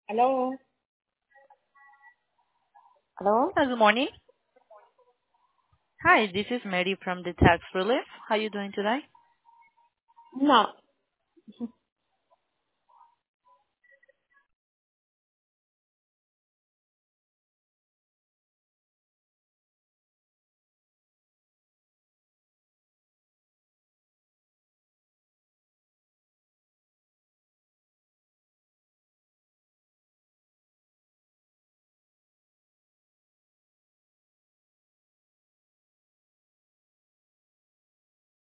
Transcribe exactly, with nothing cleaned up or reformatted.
Hello? Hello? Hello, good morning. Hi, this is Mary from the Tax Relief. How are you doing today? No.